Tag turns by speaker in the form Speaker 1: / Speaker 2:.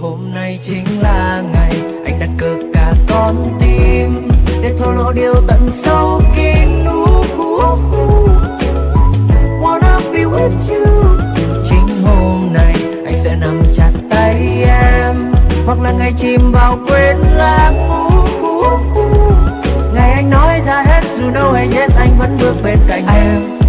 Speaker 1: Hôm nay chính là ngày anh đặt cược cả con tim để thổ lộ điều tận sâu kín. Wanna be with you. Chính hôm nay anh sẽ nắm chặt tay em, hoặc là ngày chìm vào quên lãng. Ngày anh nói ra hết dù no hay yes anh vẫn bước bên cạnh em.